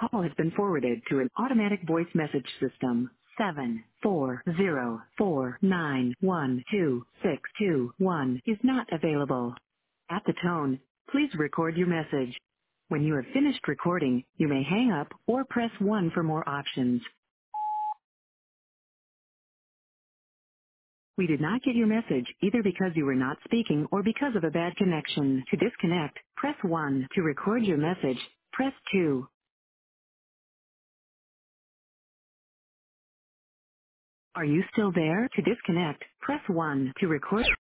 call has been forwarded to an automatic voice message system. 740491261 is not available. At the tone, please record your message. When you have finished recording, you may hang up or press 1 for more options. We did not get your message either because you were not speaking or because of a bad connection. To disconnect, press 1. To record your message, press 2. Are you still there? To disconnect, press 1. To record